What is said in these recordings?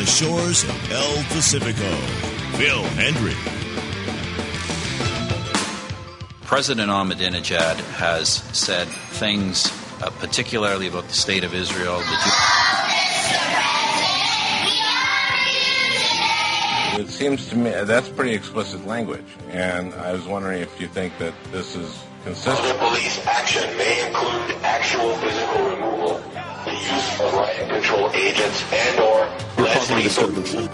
the shores of El Pacifico. Phil Hendry. President Ahmadinejad has said things, particularly about the state of Israel, It seems to me that's pretty explicit language, and I was wondering if you think that this is consistent. Other police action may include actual physical removal, the use of riot control agents, and/or less lethal.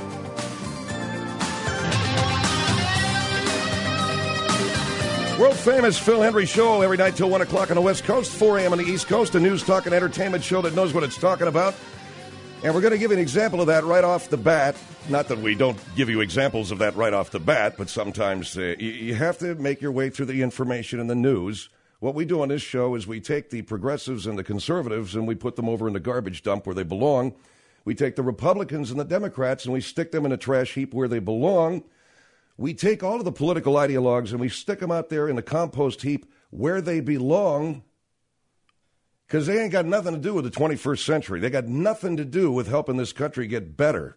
World-famous Phil Hendry Show every night till 1 o'clock on the West Coast, 4 a.m. on the East Coast, a news, talk, and entertainment show that knows what it's talking about. And we're going to give you an example of that right off the bat. Not that we don't give you examples of that right off the bat, but sometimes you have to make your way through the information and the news. What we do on this show is we take the progressives and the conservatives and we put them over in the garbage dump where they belong. We take the Republicans and the Democrats and we stick them in a trash heap where they belong. We take all of the political ideologues and we stick them out there in the compost heap where they belong, because they ain't got nothing to do with the 21st century. They got nothing to do with helping this country get better.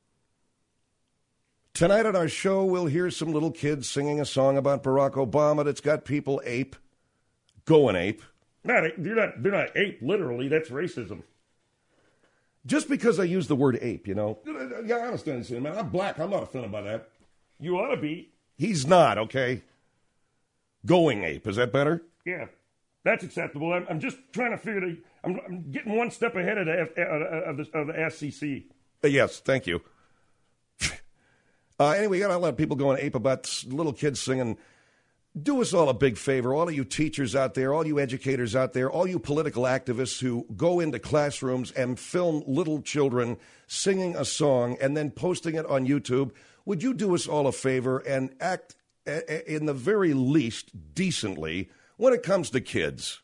Tonight on our show, we'll hear some little kids singing a song about Barack Obama that's got people going ape. They're not ape, literally. That's racism. Just because I use the word ape, you know. Yeah, I understand, man. I'm black. I'm not offended by that. You ought to be. He's not, okay? Going ape. Is that better? Yeah, that's acceptable. I'm just trying to figure it. I'm getting one step ahead of the SCC. Yes, thank you. Anyway, you got a lot of people going ape about little kids singing. Do us all a big favor, all of you teachers out there, all you educators out there, all you political activists who go into classrooms and film little children singing a song and then posting it on YouTube. Would you do us all a favor and act, in the very least, decently when it comes to kids?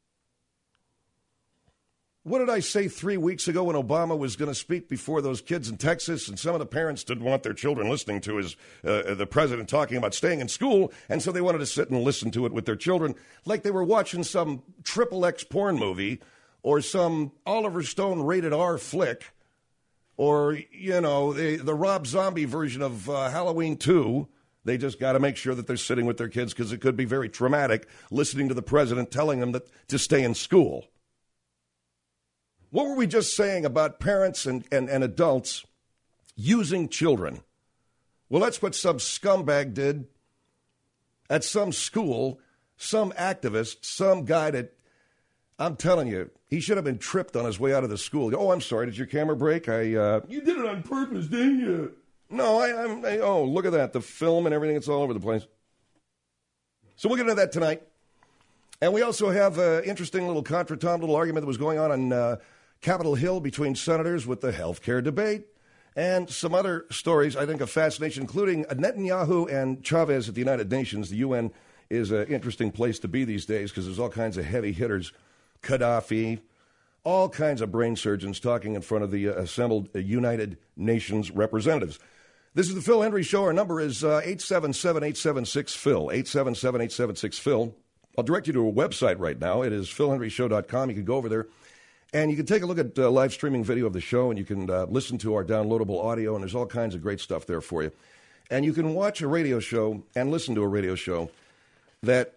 What did I say 3 weeks ago when Obama was going to speak before those kids in Texas, and some of the parents didn't want their children listening to the president talking about staying in school, and so they wanted to sit and listen to it with their children like they were watching some XXX porn movie or some Oliver Stone rated R flick, or, you know, the Rob Zombie version of Halloween 2. They just got to make sure that they're sitting with their kids because it could be very traumatic listening to the president telling them that to stay in school. What were we just saying about parents and adults using children? Well, that's what some scumbag did at some school, some activist, some guy that, I'm telling you, he should have been tripped on his way out of the school. Oh, I'm sorry. Did your camera break? You did it on purpose, didn't you? No, oh, look at that. The film and everything, it's all over the place. So we'll get into that tonight. And we also have an interesting little contretemps, little argument that was going on Capitol Hill between senators with the health care debate and some other stories, I think, of fascination, including Netanyahu and Chavez at the United Nations. The UN is an interesting place to be these days because there's all kinds of heavy hitters. Gaddafi, all kinds of brain surgeons talking in front of the assembled United Nations representatives. This is the Phil Hendry Show. Our number is 877-876-PHIL, 877-876-PHIL. I'll direct you to a website right now. It is philhendryshow.com. You can go over there, and you can take a look at live streaming video of the show, and you can listen to our downloadable audio, and there's all kinds of great stuff there for you. And you can watch a radio show and listen to a radio show that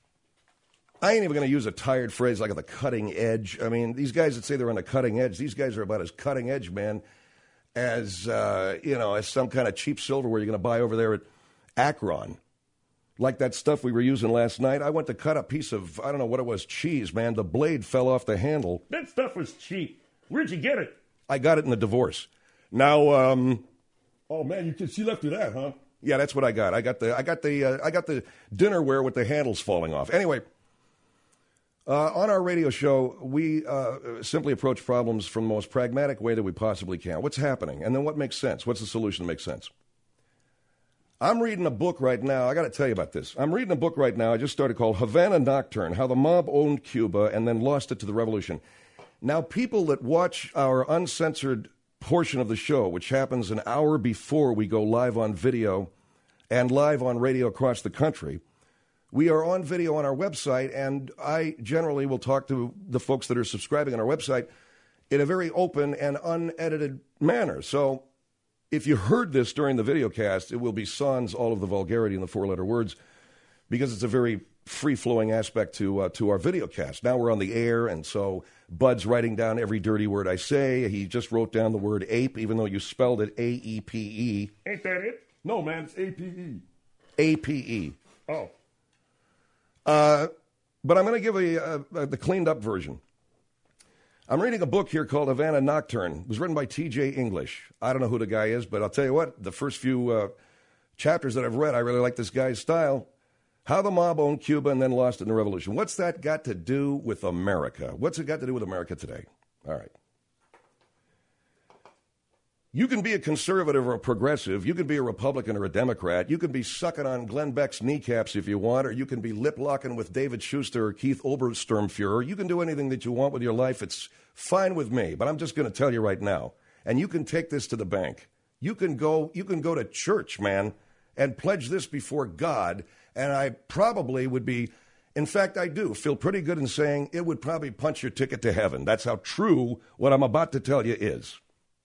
I ain't even going to use a tired phrase like the cutting edge. I mean, these guys that say they're on the cutting edge, these guys are about as cutting edge, man, as, as some kind of cheap silverware you're going to buy over there at Akron. Like that stuff we were using last night. I went to cut a piece of, I don't know what it was, cheese, man. The blade fell off the handle. That stuff was cheap. Where'd you get it? I got it in the divorce. Now, oh, man, she left you that, huh? Yeah, that's what I got. I got the dinnerware with the handles falling off. Anyway, on our radio show, we simply approach problems from the most pragmatic way that we possibly can. What's happening? And then what makes sense? What's the solution that makes sense? I'm reading a book right now. I got to tell you about this. I'm reading a book right now. I just started called Havana Nocturne, How the Mob Owned Cuba and Then Lost It to the Revolution. Now, people that watch our uncensored portion of the show, which happens an hour before we go live on video and live on radio across the country, we are on video on our website, and I generally will talk to the folks that are subscribing on our website in a very open and unedited manner. So if you heard this during the video cast, it will be sans all of the vulgarity in the four-letter words, because it's a very free-flowing aspect to our video cast. Now we're on the air, and so Bud's writing down every dirty word I say. He just wrote down the word ape, even though you spelled it A-E-P-E. Ain't that it? No, man, it's A-P-E. A-P-E. Oh. But I'm going to give the cleaned-up version. I'm reading a book here called Havana Nocturne. It was written by T.J. English. I don't know who the guy is, but I'll tell you what, the first few chapters that I've read, I really like this guy's style. How the mob owned Cuba and then lost in the revolution. What's that got to do with America? What's it got to do with America today? All right. You can be a conservative or a progressive. You can be a Republican or a Democrat. You can be sucking on Glenn Beck's kneecaps if you want, or you can be lip-locking with David Schuster or Keith Obersturmfuhrer. You can do anything that you want with your life. It's fine with me, but I'm just going to tell you right now, and you can take this to the bank. You can go to church, man, and pledge this before God, and I probably would be, in fact, I do feel pretty good in saying it would probably punch your ticket to heaven. That's how true what I'm about to tell you is.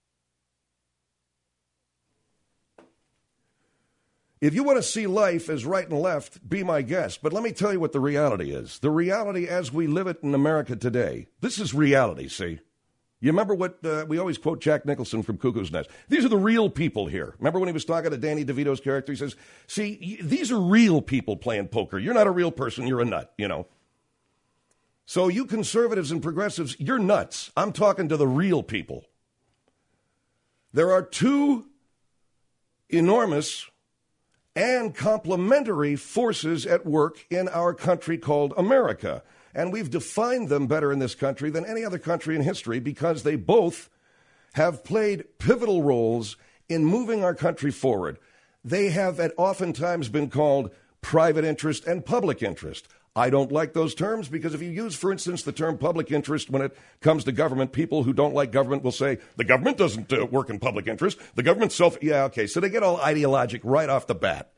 If you want to see life as right and left, be my guest. But let me tell you what the reality is. The reality as we live it in America today, this is reality, see? You remember what we always quote Jack Nicholson from Cuckoo's Nest. These are the real people here. Remember when he was talking to Danny DeVito's character? He says, see, these are real people playing poker. You're not a real person. You're a nut, you know. So you conservatives and progressives, you're nuts. I'm talking to the real people. There are two enormous and complementary forces at work in our country called America. And we've defined them better in this country than any other country in history because they both have played pivotal roles in moving our country forward. They have oftentimes been called private interest and public interest. I don't like those terms because if you use, for instance, the term public interest when it comes to government, people who don't like government will say, the government doesn't work in public interest. The government's yeah, okay. So they get all ideologic right off the bat.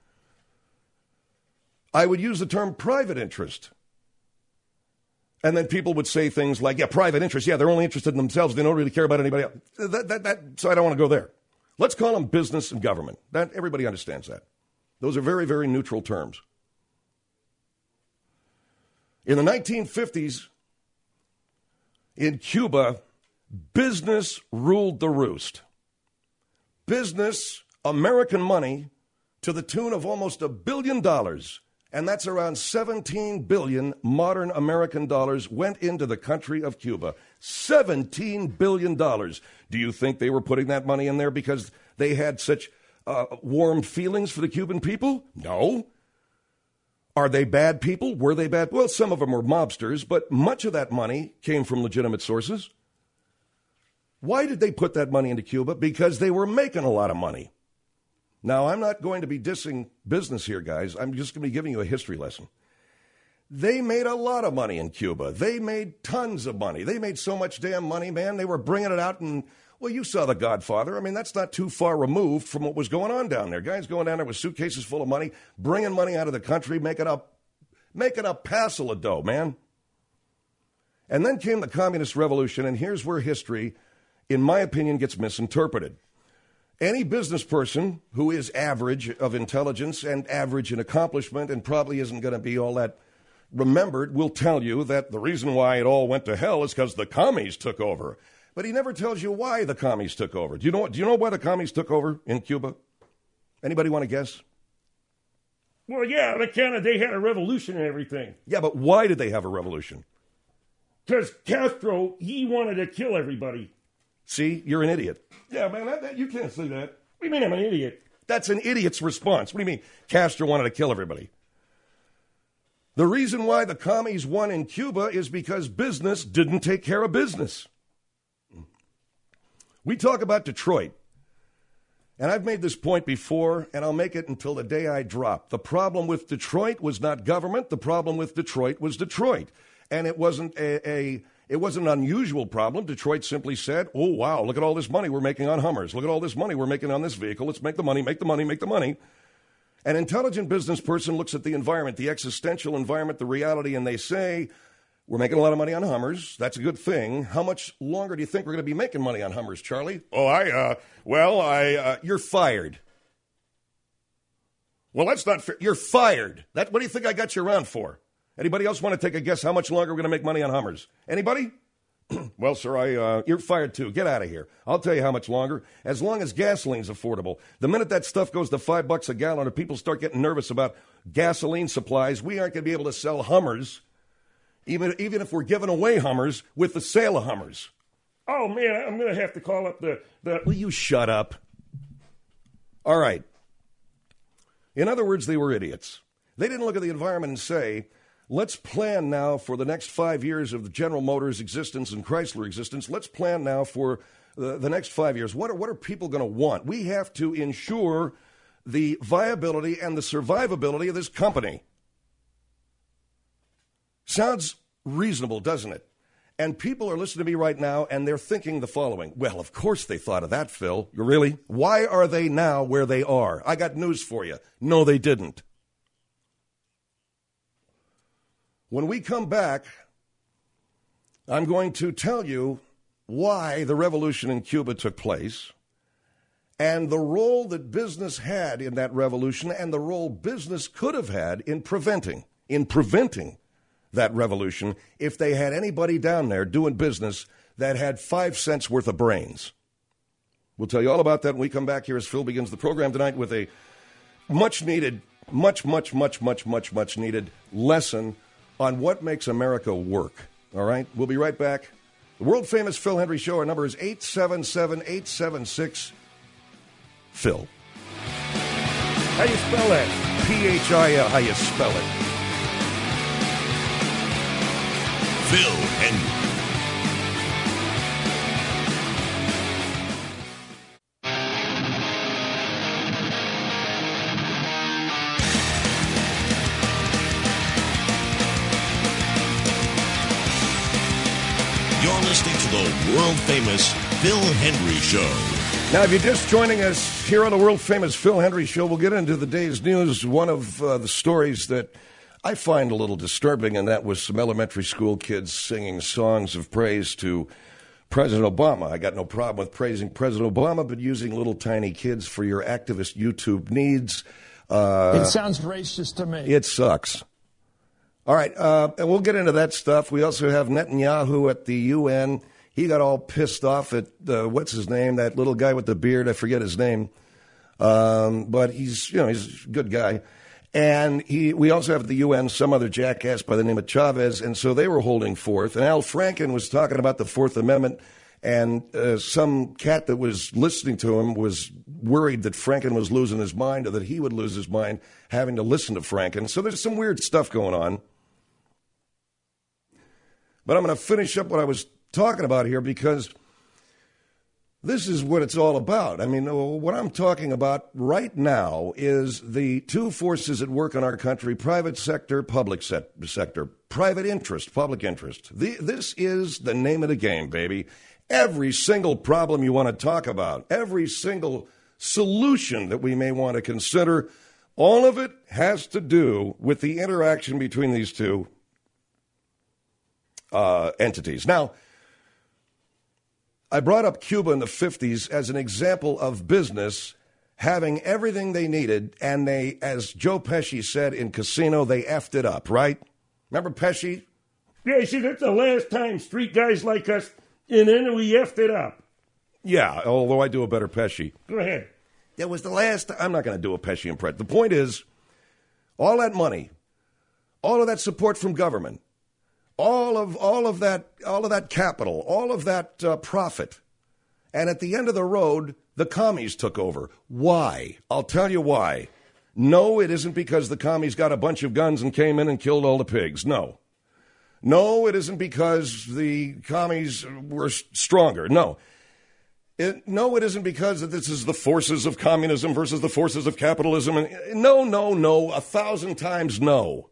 I would use the term private interest. And then people would say things like, yeah, private interest. Yeah, they're only interested in themselves. They don't really care about anybody else. So I don't want to go there. Let's call them business and government. That everybody understands that. Those are very, very neutral terms. In the 1950s, in Cuba, business ruled the roost. Business, American money, to the tune of almost $1 billion, and that's around 17 billion modern American dollars, went into the country of Cuba. $17 billion. Do you think they were putting that money in there because they had such warm feelings for the Cuban people? No. Are they bad people? Were they bad? Well, some of them were mobsters, but much of that money came from legitimate sources. Why did they put that money into Cuba? Because they were making a lot of money. Now, I'm not going to be dissing business here, guys. I'm just going to be giving you a history lesson. They made a lot of money in Cuba. They made tons of money. They made so much damn money, man. They were bringing it out and, well, you saw The Godfather. I mean, that's not too far removed from what was going on down there. Guys going down there with suitcases full of money, bringing money out of the country, making a passel of dough, man. And then came the Communist Revolution, and here's where history, in my opinion, gets misinterpreted. Any business person who is average of intelligence and average in accomplishment and probably isn't going to be all that remembered will tell you that the reason why it all went to hell is because the commies took over. But he never tells you why the commies took over. Do you know why the commies took over in Cuba? Anybody want to guess? Well, yeah, they had a revolution and everything. Yeah, but why did they have a revolution? Because Castro, he wanted to kill everybody. See, you're an idiot. Yeah, man, you can't say that. What do you mean I'm an idiot? That's an idiot's response. What do you mean Castro wanted to kill everybody? The reason why the commies won in Cuba is because business didn't take care of business. We talk about Detroit, and I've made this point before, and I'll make it until the day I drop. The problem with Detroit was not government. The problem with Detroit was Detroit. And it wasn't it wasn't an unusual problem. Detroit simply said, oh, wow, look at all this money we're making on Hummers. Look at all this money we're making on this vehicle. Let's make the money, make the money, make the money. An intelligent business person looks at the environment, the existential environment, the reality, and they say, We're making a lot of money on Hummers. That's a good thing. How much longer do you think we're going to be making money on Hummers, Charlie? You're fired. Well, that's not fair. You're fired. What do you think I got you around for? Anybody else want to take a guess how much longer we're going to make money on Hummers? Anybody? Well, sir, you're fired too. Get out of here. I'll tell you how much longer. As long as gasoline's affordable. The minute that stuff goes to $5 a gallon or people start getting nervous about gasoline supplies, we aren't going to be able to sell Hummers, even if we're giving away Hummers with the sale of Hummers. Oh, man, I'm going to have to call up the... Will you shut up? All right. In other words, they were idiots. They didn't look at the environment and say, let's plan now for the next 5 years of the General Motors existence and Chrysler existence. Let's plan now for the next 5 years. What are people going to want? We have to ensure the viability and the survivability of this company. Sounds reasonable, doesn't it? And people are listening to me right now, and they're thinking the following. Well, of course they thought of that, Phil. Really? Why are they now where they are? I got news for you. No, they didn't. When we come back, I'm going to tell you why the revolution in Cuba took place and the role that business had in that revolution and the role business could have had in preventing that revolution if they had anybody down there doing business that had 5 cents worth of brains. We'll tell you all about that when we come back here as Phil begins the program tonight with a much needed lesson on what makes America work. All right? We'll be right back. The world-famous Phil Hendrie Show. Our number is 877-876-PHIL. How you spell that? P-H-I-L. How you spell it? Phil Hendrie. You're listening to the world-famous Phil Hendrie Show. Now, if you're just joining us here on the world-famous Phil Hendrie Show, we'll get into the day's news. One of the stories that I find a little disturbing, and that was some elementary school kids singing songs of praise to President Obama. I got no problem with praising President Obama, but using little tiny kids for your activist YouTube needs. It sounds racist to me. It sucks. All right, and we'll get into that stuff. We also have Netanyahu at the UN. He got all pissed off at, what's his name, that little guy with the beard. I forget his name. But he's a good guy. And we also have at the UN some other jackass by the name of Chavez, and so they were holding forth. And Al Franken was talking about the Fourth Amendment, and some cat that was listening to him was worried that Franken was losing his mind or that he would lose his mind having to listen to Franken. So there's some weird stuff going on. But I'm going to finish up what I was talking about here because this is what it's all about. I mean, what I'm talking about right now is the two forces at work in our country, private sector, public sector, private interest, public interest. This is the name of the game, baby. Every single problem you want to talk about, every single solution that we may want to consider, all of it has to do with the interaction between these two entities. Now, I brought up Cuba in the 50s as an example of business having everything they needed, and they, as Joe Pesci said in Casino, they effed it up, right? Remember Pesci? Yeah, see, that's the last time street guys like us, and then we effed it up. Yeah, although I do a better Pesci. Go ahead. It was the last I'm not going to do a Pesci impression. The point is, all that money, all of that support from government, all of that capital, all of that profit, and at the end of the road, the commies took over. Why? I'll tell you why. No, it isn't because the commies got a bunch of guns and came in and killed all the pigs. No. No, it isn't because the commies were stronger. No. No, it isn't because this is the forces of communism versus the forces of capitalism. No, 1,000 times no.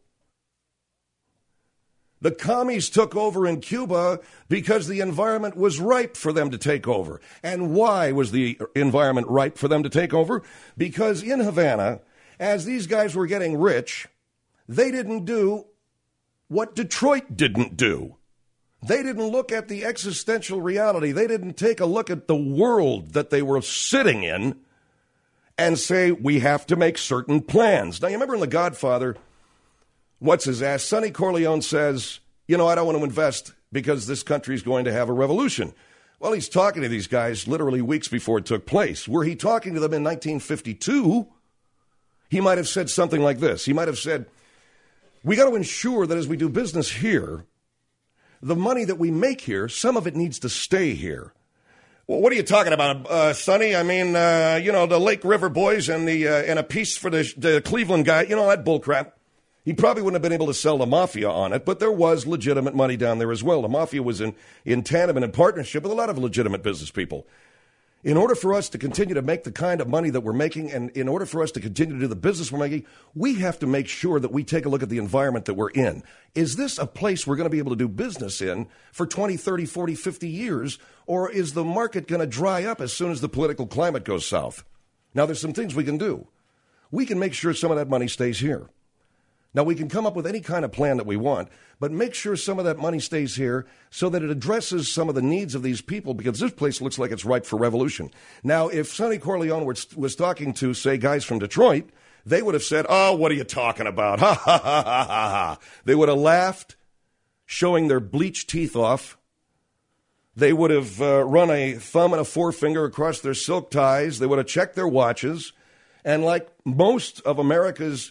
The commies took over in Cuba because the environment was ripe for them to take over. And why was the environment ripe for them to take over? Because in Havana, as these guys were getting rich, they didn't do what Detroit didn't do. They didn't look at the existential reality. They didn't take a look at the world that they were sitting in and say, we have to make certain plans. Now, you remember in The Godfather, what's his ass? Sonny Corleone says, I don't want to invest because this country's going to have a revolution. Well, he's talking to these guys literally weeks before it took place. Were he talking to them in 1952, he might have said something like this. He might have said, we got to ensure that as we do business here, the money that we make here, some of it needs to stay here. Well, what are you talking about, Sonny? I mean, the Lake River boys and a piece for the Cleveland guy, that bullcrap. He probably wouldn't have been able to sell the mafia on it, but there was legitimate money down there as well. The mafia was in tandem and in partnership with a lot of legitimate business people. In order for us to continue to make the kind of money that we're making, and in order for us to continue to do the business we're making, we have to make sure that we take a look at the environment that we're in. Is this a place we're going to be able to do business in for 20, 30, 40, 50 years, or is the market going to dry up as soon as the political climate goes south? Now, there's some things we can do. We can make sure some of that money stays here. Now, we can come up with any kind of plan that we want, but make sure some of that money stays here so that it addresses some of the needs of these people, because this place looks like it's ripe for revolution. Now, if Sonny Corleone was talking to, say, guys from Detroit, they would have said, oh, what are you talking about? Ha, ha, ha, ha, ha, ha. They would have laughed, showing their bleached teeth off. They would have run a thumb and a forefinger across their silk ties. They would have checked their watches. And like most of America's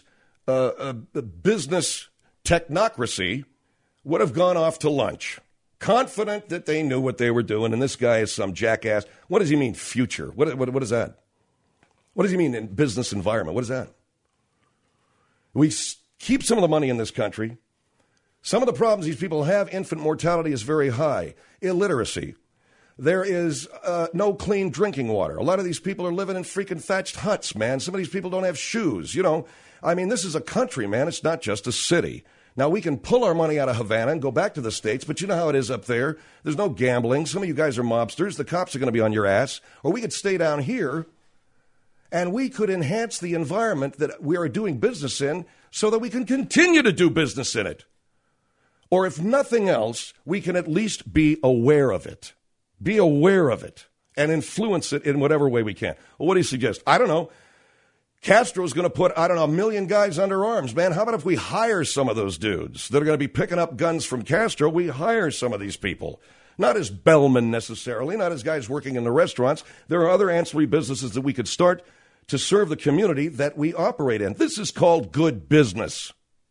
business technocracy, would have gone off to lunch, confident that they knew what they were doing, and this guy is some jackass. What does he mean, future? What is that? What does he mean in business environment? What is that? We keep some of the money in this country. Some of the problems these people have, infant mortality is very high. Illiteracy. There is no clean drinking water. A lot of these people are living in freaking thatched huts, man. Some of these people don't have shoes, this is a country, man. It's not just a city. Now, we can pull our money out of Havana and go back to the States, but you know how it is up there. There's no gambling. Some of you guys are mobsters. The cops are going to be on your ass. Or we could stay down here, and we could enhance the environment that we are doing business in so that we can continue to do business in it. Or if nothing else, we can at least be aware of it. Be aware of it and influence it in whatever way we can. Well, what do you suggest? I don't know. Castro's going to put, 1 million guys under arms, man. How about if we hire some of those dudes that are going to be picking up guns from Castro? We hire some of these people. Not as bellmen necessarily, not as guys working in the restaurants. There are other ancillary businesses that we could start to serve the community that we operate in. This is called good business.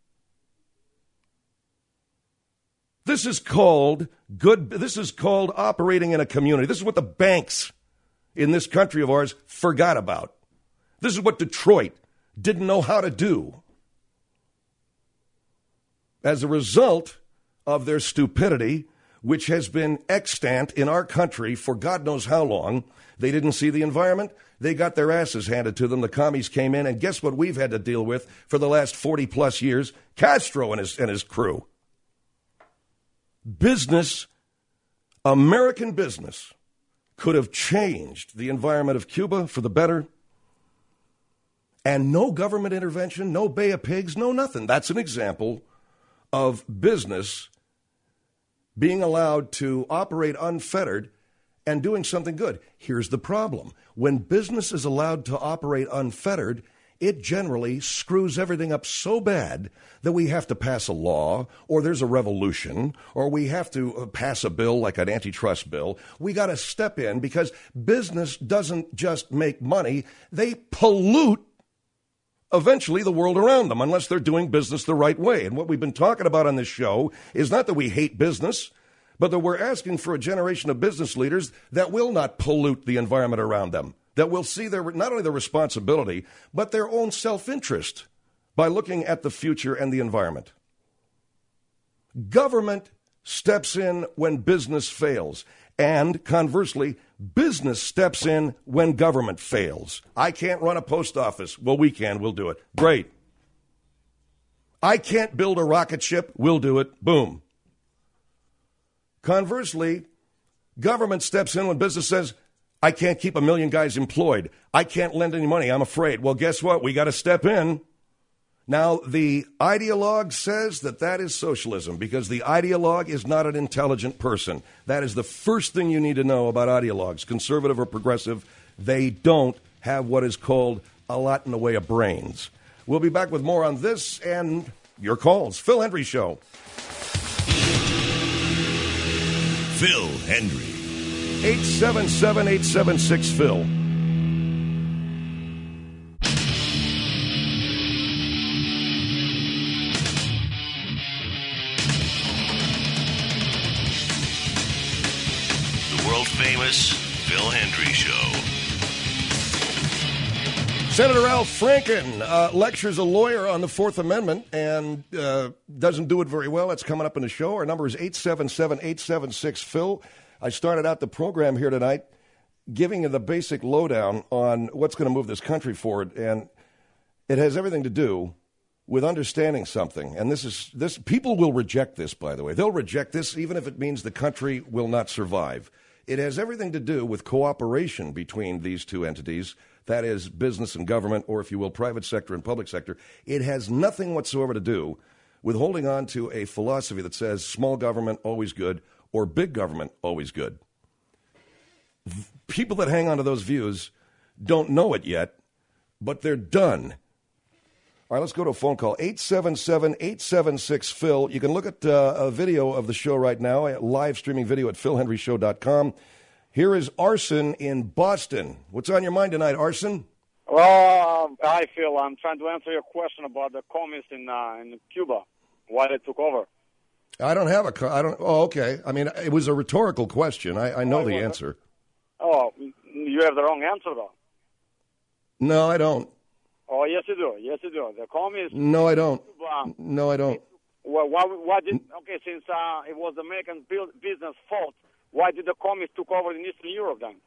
This is called operating in a community. This is what the banks in this country of ours forgot about. This is what Detroit didn't know how to do. As a result of their stupidity, which has been extant in our country for God knows how long, they didn't see the environment. They got their asses handed to them. The commies came in, and guess what we've had to deal with for the last 40-plus years? Castro and his crew. Business, American business, could have changed the environment of Cuba for the better. And no government intervention, no Bay of Pigs, no nothing. That's an example of business being allowed to operate unfettered and doing something good. Here's the problem. When business is allowed to operate unfettered, it generally screws everything up so bad that we have to pass a law, or there's a revolution, or we have to pass a bill like an antitrust bill. We got to step in because business doesn't just make money. They pollute eventually the world around them unless they're doing business the right way. And what we've been talking about on this show is not that we hate business, but that we're asking for a generation of business leaders that will not pollute the environment around them, that will see their not only their responsibility, but their own self-interest by looking at the future and the environment. Government steps in when business fails, and conversely, business steps in when government fails. I can't run a post office. Well, we can. We'll do it. Great. I can't build a rocket ship. We'll do it. Boom. Conversely, government steps in when business says, I can't keep 1 million guys employed. I can't lend any money. I'm afraid. Well, guess what? We got to step in. Now, the ideologue says that is socialism because the ideologue is not an intelligent person. That is the first thing you need to know about ideologues, conservative or progressive. They don't have what is called a lot in the way of brains. We'll be back with more on this and your calls. Phil Hendrie Show. Phil Hendrie. 877-876-PHIL. Famous Phil Hendrie Show. Senator Al Franken lectures a lawyer on the Fourth Amendment and doesn't do it very well. That's coming up in the show. Our number is 877-876-PHIL. I started out the program here tonight giving you the basic lowdown on what's going to move this country forward, and it has everything to do with understanding something. And this people will reject this, by the way. They'll reject this even if it means the country will not survive. It has everything to do with cooperation between these two entities, that is, business and government, or if you will, private sector and public sector. It has nothing whatsoever to do with holding on to a philosophy that says small government, always good, or big government, always good. People that hang on to those views don't know it yet, but they're done. All right, let's go to a phone call, 877-876-PHIL. You can look at a video of the show right now, a live streaming video at philhendrieshow.com. Here is Arson in Boston. What's on your mind tonight, Arson? Well, hi, Phil. I'm trying to answer your question about the communists in Cuba, why they took over. I don't have oh, okay. I mean, it was a rhetorical question. I know the answer. Oh, you have the wrong answer, though. No, I don't. Oh, yes, you do. Yes, you do. The communists... No, I don't. No, I don't. Well, why did... Okay, since it was the American business fault, why did the communists took over in Eastern Europe then?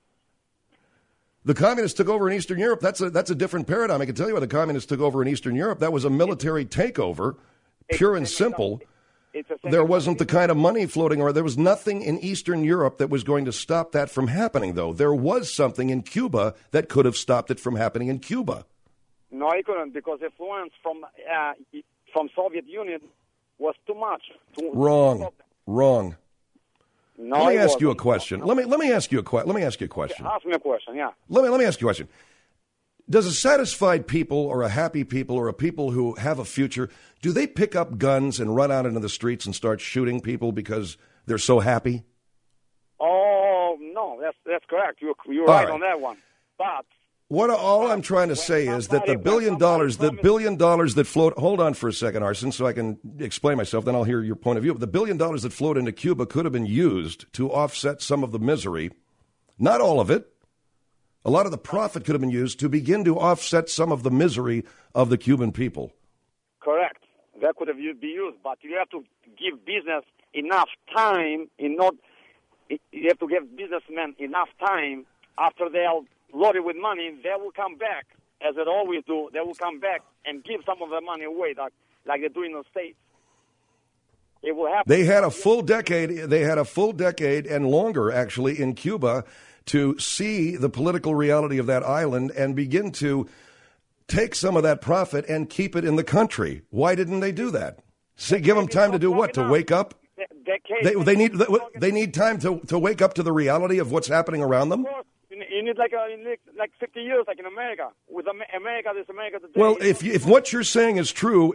The communists took over in Eastern Europe. That's a different paradigm. I can tell you why the communists took over in Eastern Europe. That was a military takeover, pure and simple. There wasn't the kind of money floating around. There was nothing in Eastern Europe that was going to stop that from happening, though. There was something in Cuba that could have stopped it from happening in Cuba. No, he couldn't, because influence from Soviet Union was too much. Wrong. No, let me ask you a question. Let me ask you a question. Ask me a question. Yeah. Let me ask you a question. Does a satisfied people or a happy people or a people who have a future, do they pick up guns and run out into the streets and start shooting people because they're so happy? Oh no, that's correct. You're right on that one. But all I'm trying to say is that the $1 billion that float. Hold on for a second, Arson, so I can explain myself. Then I'll hear your point of view. But the $1 billion that flowed into Cuba could have been used to offset some of the misery. Not all of it. A lot of the profit could have been used to begin to offset some of the misery of the Cuban people. Correct. That could have been used, but you have to give business enough time. You have to give businessmen enough time after they're loaded with money. They will come back, as they always do. They will come back and give some of the money away, like they do in the States. It will happen. They had a full decade. They had a full decade and longer, actually, in Cuba to see the political reality of that island and begin to take some of that profit and keep it in the country. Why didn't they do that? Give them time to do what? To wake up? They need time to wake up to the reality of what's happening around them? You need like 50 years, like in America. With America, there's America today. Well, if what you're saying is true,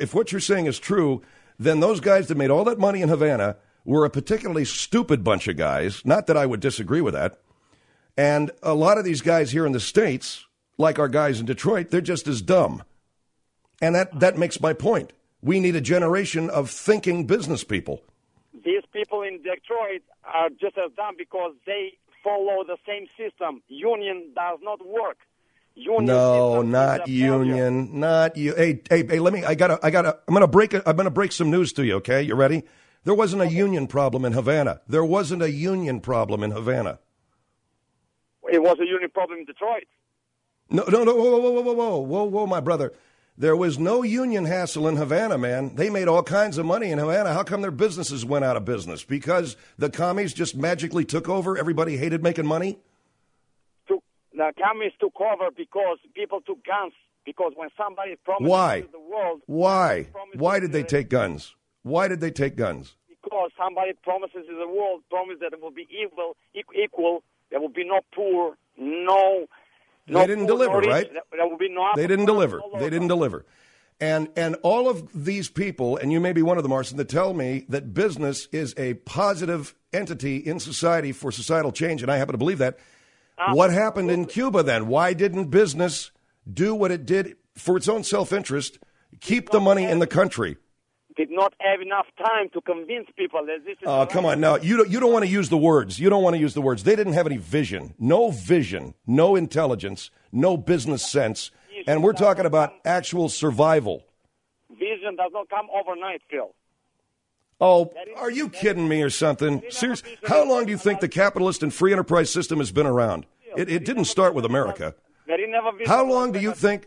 then those guys that made all that money in Havana were a particularly stupid bunch of guys. Not that I would disagree with that. And a lot of these guys here in the States, like our guys in Detroit, they're just as dumb. And that makes my point. We need a generation of thinking business people. These people in Detroit are just as dumb because they follow the same system. Union does not work. No, not union, not you. Hey, let me. I'm gonna break some news to you. Okay, you ready? There wasn't a union problem in Havana. There wasn't a union problem in Havana. It was a union problem in Detroit. No, whoa, my brother. There was no union hassle in Havana, man. They made all kinds of money in Havana. How come their businesses went out of business? Because the commies just magically took over? Everybody hated making money? The communists took over because people took guns. Because when somebody promised Why? the world, world. Why? Why did they take guns? Why did they take guns? Because somebody promises in the world, promise that it will be equal, there will be no poor, no. They didn't deliver, right? There will be no. They didn't deliver. They didn't deliver. And all of these people, and you may be one of them, Arson, that tell me that business is a positive entity in society for societal change, and I happen to believe that. What happened in Cuba then? Why didn't business do what it did for its own self-interest, keep the money in the country? Did not have enough time to convince people that this is. Oh, come on. Now, you don't want to use the words. You don't want to use the words. They didn't have any vision, no intelligence, no business sense. And we're talking about actual survival. Vision does not come overnight, Phil. Oh, are you kidding me or something? Seriously, how long do you think the capitalist and free enterprise system has been around? It didn't start with America. How long do you think?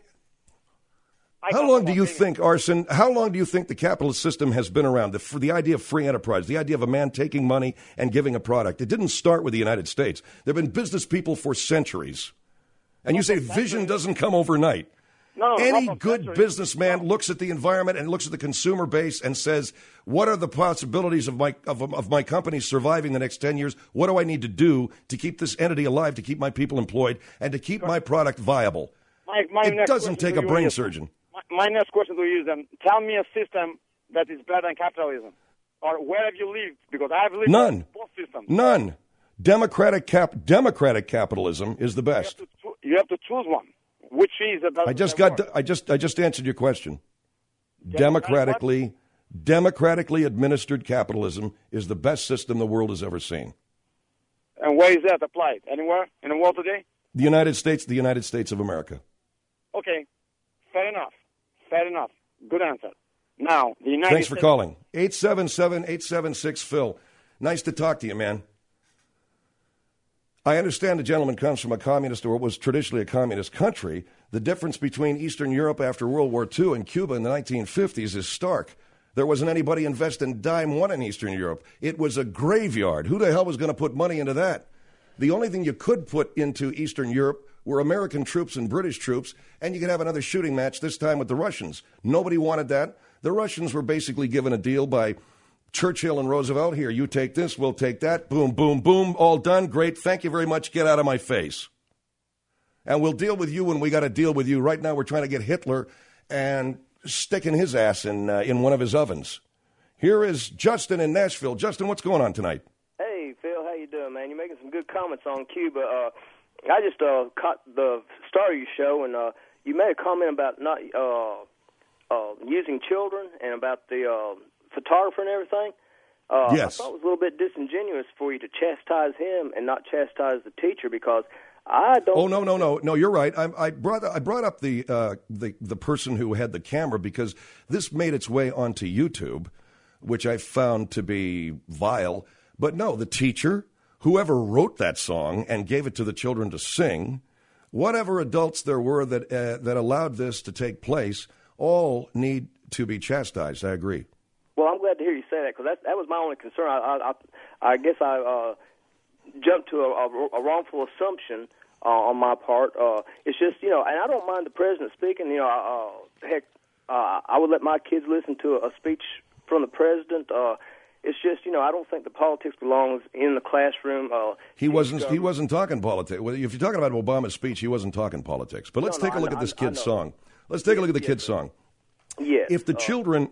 How long do you think, Arson, how long do you think the capitalist system has been around? The idea of free enterprise, the idea of a man taking money and giving a product. It didn't start with the United States. There have been business people for centuries. And you say vision doesn't come overnight. No, any good businessman looks at the environment and looks at the consumer base and says, what are the possibilities of my company surviving the next 10 years? What do I need to do to keep this entity alive, to keep my people employed, and to keep my product viable? It doesn't take a brain surgeon. My next question to you is, tell me a system that is better than capitalism. Or where have you lived? Because I have lived in both systems. None. Democratic capitalism is the best. You have to choose one. Which is the best? I just answered your question. Democratically administered capitalism is the best system the world has ever seen. And where is that applied? Anywhere in the world today? The United States of America. Okay, fair enough. Good answer. Now, the United Thanks for calling. 877-876-PHIL. Nice to talk to you, man. I understand the gentleman comes from a communist, or what was traditionally a communist country. The difference between Eastern Europe after World War II and Cuba in the 1950s is stark. There wasn't anybody investing dime one in Eastern Europe. It was a graveyard. Who the hell was going to put money into that? The only thing you could put into Eastern Europe were American troops and British troops, and you could have another shooting match, this time with the Russians. Nobody wanted that. The Russians were basically given a deal by Churchill and Roosevelt. Here, you take this, we'll take that. Boom, boom, boom. All done. Great. Thank you very much. Get out of my face. And we'll deal with you when we got to deal with you. Right now, we're trying to get Hitler and sticking his ass in one of his ovens. Here is Justin in Nashville. Justin, what's going on tonight? Hey, Phil. How you doing, man? You're making some good comments on Cuba. I just caught the start of your show, and you made a comment about not using children and about the photographer and everything. Yes. I thought it was a little bit disingenuous for you to chastise him and not chastise the teacher, because I don't. Oh, no. You're right. I brought up the person who had the camera because this made its way onto YouTube, which I found to be vile. But no, the teacher, whoever wrote that song and gave it to the children to sing, whatever adults there were that allowed this to take place, all need to be chastised. I agree. Well, I'm glad to hear you say that, because that was my only concern. I guess I jumped to a wrongful assumption on my part. It's just, and I don't mind the president speaking. Heck, I would let my kids listen to a speech from the president. It's just, I don't think the politics belongs in the classroom. He wasn't talking politics. Well, if you're talking about Obama's speech, he wasn't talking politics. But let's take a look at this kid's song. Let's take a look at the kid's song. Yes. If the children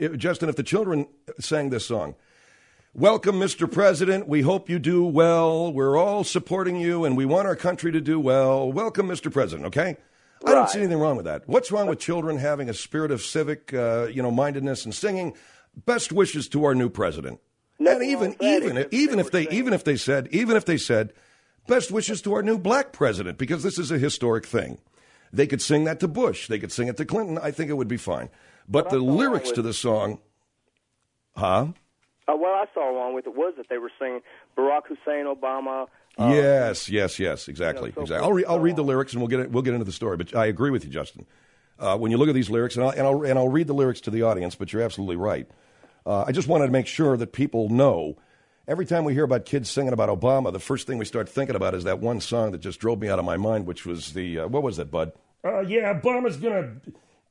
sang this song, welcome, Mr. President, we hope you do well. We're all supporting you, and we want our country to do well. Welcome, Mr. President, okay? I don't see anything wrong with that. What's wrong with children having a spirit of civic, mindedness and singing best wishes to our new president? And even if they said best wishes to our new black president, because this is a historic thing. They could sing that to Bush. They could sing it to Clinton. I think it would be fine. But the lyrics to the song, what I saw wrong with it was that they were singing Barack Hussein Obama. Yes, exactly. I'll read the lyrics and we'll get into the story. But I agree with you, Justin. When you look at these lyrics, and I'll read the lyrics to the audience. But you're absolutely right. I just wanted to make sure that people know. Every time we hear about kids singing about Obama, the first thing we start thinking about is that one song that just drove me out of my mind, which was what was that, Bud? Obama's going to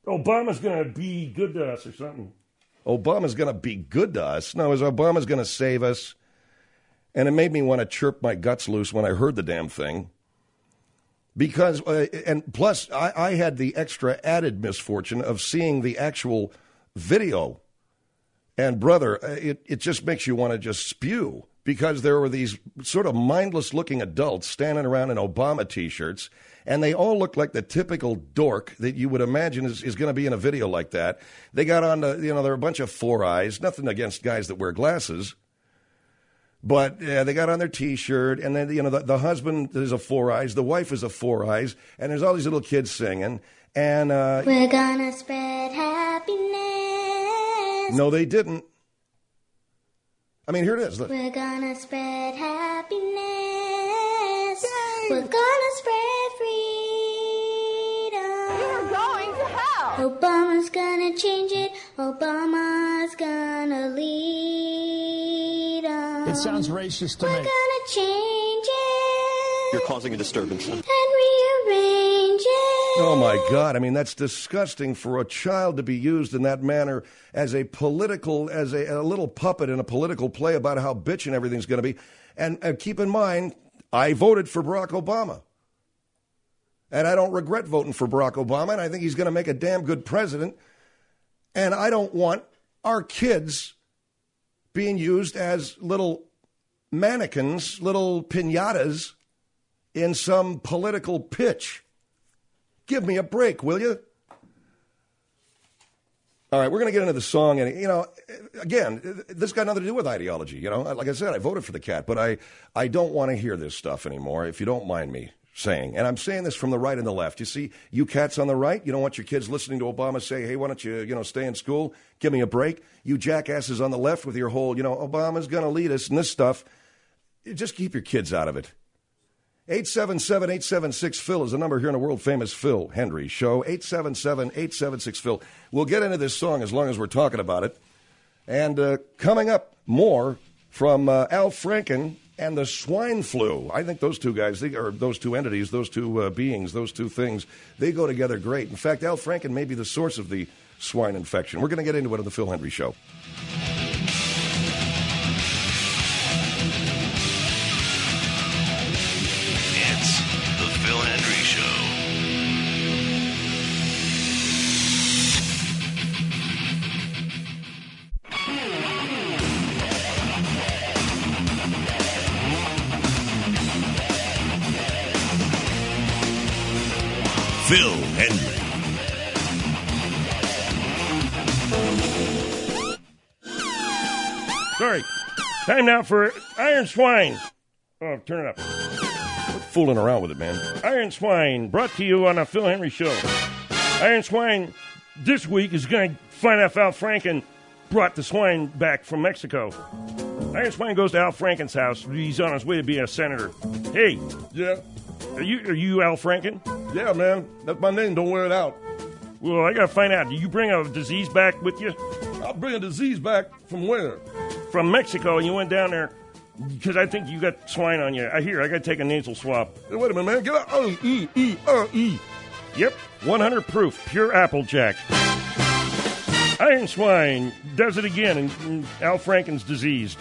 Obama's going to be good to us or something. Obama's going to be good to us? No, is Obama's going to save us? And it made me want to chirp my guts loose when I heard the damn thing. Because, and plus, I had the extra added misfortune of seeing the actual video. And, brother, it just makes you want to just spew. Because there were these sort of mindless-looking adults standing around in Obama T-shirts, and they all look like the typical dork that you would imagine is going to be in a video like that. They got on the, they're a bunch of four eyes. Nothing against guys that wear glasses. But they got on their T-shirt, and then, the husband is a four eyes, the wife is a four eyes, and there's all these little kids singing. And we're gonna spread happiness. No, they didn't. I mean, here it is. Look. We're gonna spread happiness. Yay. We're gonna spread freedom. You're going to hell. Obama's gonna change it. Obama's gonna lead us. It sounds racist to me. We're gonna change it. You're causing a disturbance. And rearrange it. Oh, my God. I mean, that's disgusting for a child to be used in that manner as a political, as a little puppet in a political play about how bitchin' everything's going to be. And keep in mind, I voted for Barack Obama. And I don't regret voting for Barack Obama, and I think he's going to make a damn good president. And I don't want our kids being used as little mannequins, little piñatas in some political pitch. Give me a break, will you? All right, we're going to get into the song. And, again, this got nothing to do with ideology. Like I said, I voted for the cat, but I don't want to hear this stuff anymore, if you don't mind me saying. And I'm saying this from the right and the left. You see, you cats on the right, you don't want your kids listening to Obama say, hey, why don't you, stay in school? Give me a break. You jackasses on the left with your whole, Obama's going to lead us and this stuff. Just keep your kids out of it. 877-876-PHIL is the number here on the world-famous Phil Hendrie Show. 877-876-PHIL. We'll get into this song as long as we're talking about it. And coming up, more from Al Franken and the swine flu. I think those two guys, those two entities, those two beings, those two things, they go together great. In fact, Al Franken may be the source of the swine infection. We're going to get into it on the Phil Hendrie Show. Phil Hendrie. Sorry. Time now for Iron Swine. Oh, turn it up. Quit fooling around with it, man. Iron Swine, brought to you on the Phil Hendrie Show. Iron Swine this week is going to find out if Al Franken brought the swine back from Mexico. Iron Swine goes to Al Franken's house. He's on his way to be a senator. Hey. Yeah? Are you Al Franken? Yeah, man. That's my name. Don't wear it out. Well, I got to find out. Do you bring a disease back with you? I'll bring a disease back from where? From Mexico. You went down there because I think you got swine on you. I got to take a nasal swab. Hey, wait a minute, man. Get out. Yep. 100 proof. Pure Applejack. Iron Swine does it again in Al Franken's diseased.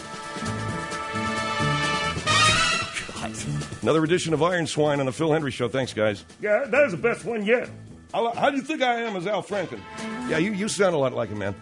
Another edition of Iron Swine on the Phil Hendrie Show. Thanks, guys. Yeah, that is the best one yet. How do you think I am as Al Franken? Yeah, you sound a lot like him, man.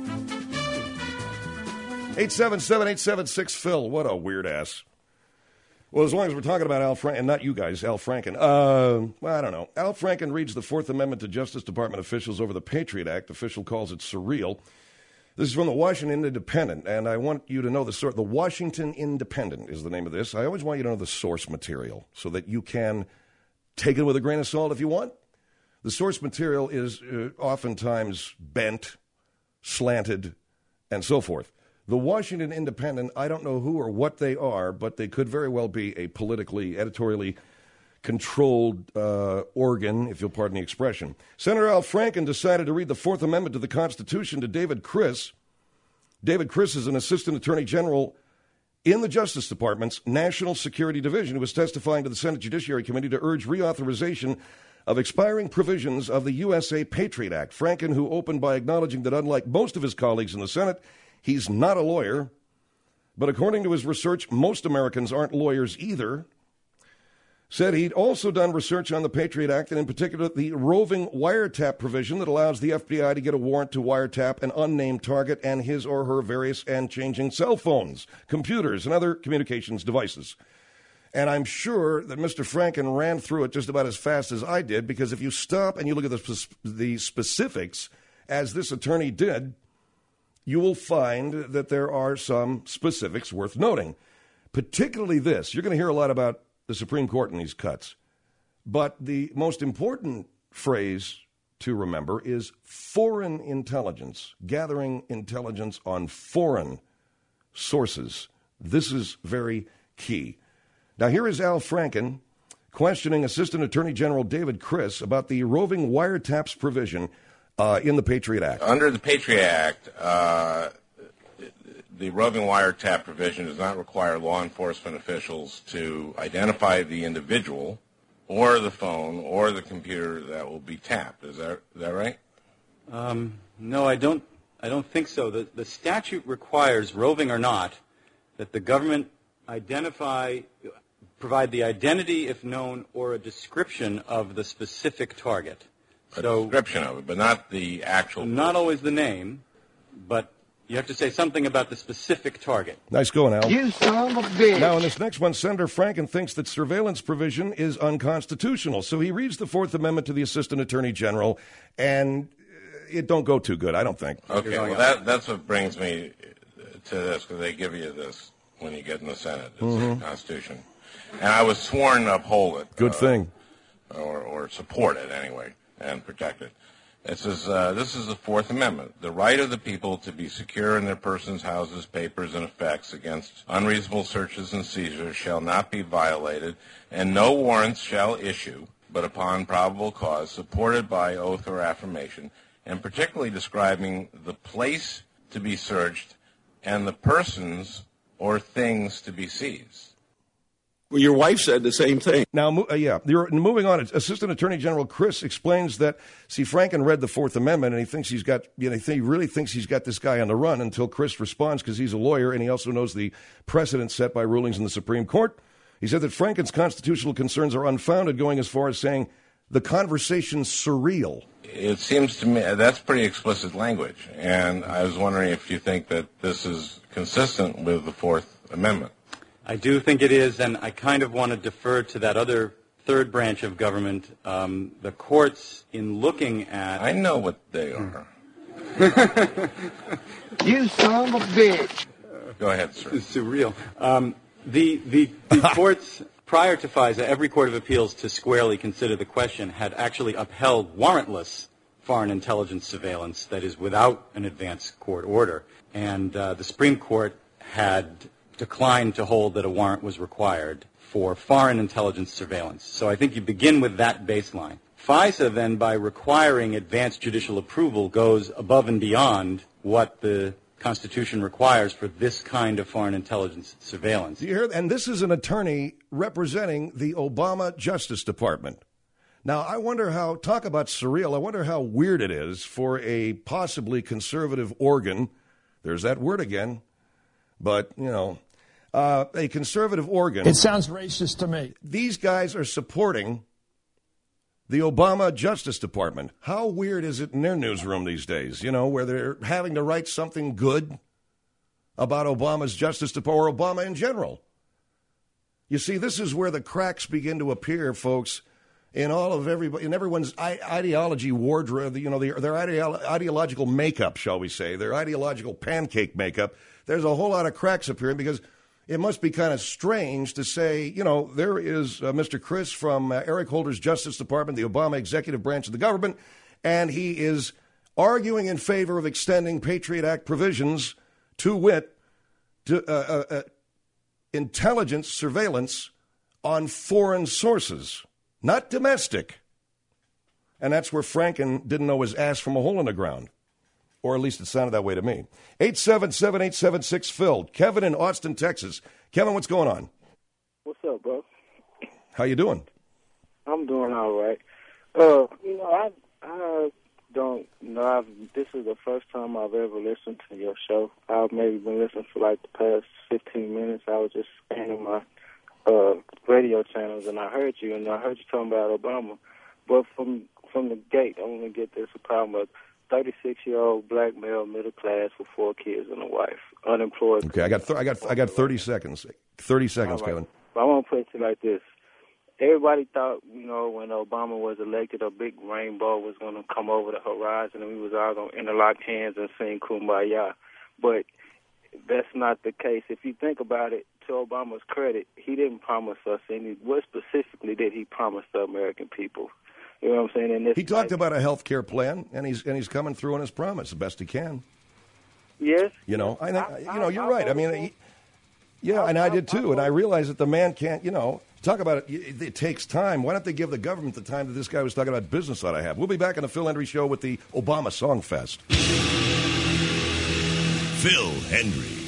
877-876-PHIL. What a weird ass. Well, as long as we're talking about Al Franken, not you guys, Al Franken. Well, I don't know. Al Franken reads the Fourth Amendment to Justice Department officials over the Patriot Act. Official calls it surreal. This is from the Washington Independent, and I want you to know the source. The Washington Independent is the name of this. I always want you to know the source material so that you can take it with a grain of salt if you want. The source material is oftentimes bent, slanted, and so forth. The Washington Independent, I don't know who or what they are, but they could very well be a politically, editorially controlled organ, if you'll pardon the expression. Senator Al Franken decided to read the Fourth Amendment to the Constitution to David Criss. David Criss is an assistant attorney general in the Justice Department's National Security Division who was testifying to the Senate Judiciary Committee to urge reauthorization of expiring provisions of the USA Patriot Act. Franken, who opened by acknowledging that unlike most of his colleagues in the Senate, he's not a lawyer. But according to his research, most Americans aren't lawyers either. Said he'd also done research on the Patriot Act, and in particular the roving wiretap provision that allows the FBI to get a warrant to wiretap an unnamed target and his or her various and changing cell phones, computers, and other communications devices. And I'm sure that Mr. Franken ran through it just about as fast as I did, because if you stop and you look at the specifics, as this attorney did, you will find that there are some specifics worth noting. Particularly this. You're going to hear a lot about the Supreme Court in these cuts. But the most important phrase to remember is foreign intelligence, gathering intelligence on foreign sources. This is very key. Now, here is Al Franken questioning Assistant Attorney General David Criss about the roving wiretaps provision in the Patriot Act. Under the Patriot Act, the roving wiretap provision does not require law enforcement officials to identify the individual or the phone or the computer that will be tapped. Is that right? No, I don't think so. The statute requires, roving or not, that the government provide the identity, if known, or a description of the specific target. A description of it, but not the actual. Not always the name, but you have to say something about the specific target. Nice going, Al. You son of a bitch. Now, in this next one, Senator Franken thinks that surveillance provision is unconstitutional. So he reads the Fourth Amendment to the Assistant Attorney General, and it don't go too good, I don't think. Okay, well, that's what brings me to this, because they give you this when you get in the Senate. It's the Constitution. And I was sworn to uphold it. Good thing. Or support it, anyway, and protect it. It says, this is the Fourth Amendment. The right of the people to be secure in their persons, houses, papers, and effects against unreasonable searches and seizures shall not be violated, and no warrants shall issue, but upon probable cause, supported by oath or affirmation, and particularly describing the place to be searched and the persons or things to be seized. Well, your wife said the same thing. Now, moving on, Assistant Attorney General Criss explains that, Franken read the Fourth Amendment, and he thinks he really thinks he's got this guy on the run until Criss responds, because he's a lawyer, and he also knows the precedent set by rulings in the Supreme Court. He said that Franken's constitutional concerns are unfounded, going as far as saying the conversation's surreal. It seems to me that's pretty explicit language, and I was wondering if you think that this is consistent with the Fourth Amendment. I do think it is, and I kind of want to defer to that other third branch of government, the courts, in looking at... I know what they are. You son of a bitch. Go ahead, sir. It's surreal. The courts, prior to FISA, every court of appeals to squarely consider the question had actually upheld warrantless foreign intelligence surveillance, that is, without an advance court order. And the Supreme Court had declined to hold that a warrant was required for foreign intelligence surveillance. So I think you begin with that baseline. FISA then, by requiring advanced judicial approval, goes above and beyond what the Constitution requires for this kind of foreign intelligence surveillance. You hear? And this is an attorney representing the Obama Justice Department. Now, I wonder how, talk about surreal, I wonder how weird it is for a possibly conservative organ, there's that word again, but, a conservative organ. It sounds racist to me. These guys are supporting the Obama Justice Department. How weird is it in their newsroom these days, where they're having to write something good about Obama's Justice Department, or Obama in general? You see, this is where the cracks begin to appear, folks, in everyone's ideology wardrobe, their ideological makeup, shall we say, their ideological pancake makeup. There's a whole lot of cracks appearing, because it must be kind of strange to say, there is Mr. Criss from Eric Holder's Justice Department, the Obama executive branch of the government, and he is arguing in favor of extending Patriot Act provisions to intelligence surveillance on foreign sources, not domestic. And that's where Franken didn't know his ass from a hole in the ground. Or at least it sounded that way to me. 877-876-PHIL. Kevin in Austin, Texas. Kevin, what's going on? What's up, bro? How you doing? I'm doing all right. I don't know. This is the first time I've ever listened to your show. I've maybe been listening for like the past 15 minutes. I was just scanning my radio channels, and I heard you, talking about Obama. But from the gate, I want to get this: a problem of 36-year-old black male, middle class, with 4 kids and a wife, unemployed. Okay, I got 30 seconds. 30 seconds, right. Kevin. I want to put it like this. Everybody thought, when Obama was elected, a big rainbow was going to come over the horizon and we was all going to interlock hands and sing Kumbaya. But that's not the case. If you think about it, to Obama's credit, he didn't promise us any. What specifically did he promise the American people? You know what I'm saying? He talked about a health care plan, and he's coming through on his promise the best he can. Yes. I think, you're right. I mean, and I did too. And I realized that the man can't, talk about it. It takes time. Why don't they give the government the time that this guy was talking about business ought to have? We'll be back on the Phil Hendrie Show with the Obama Song Fest. Phil Hendrie.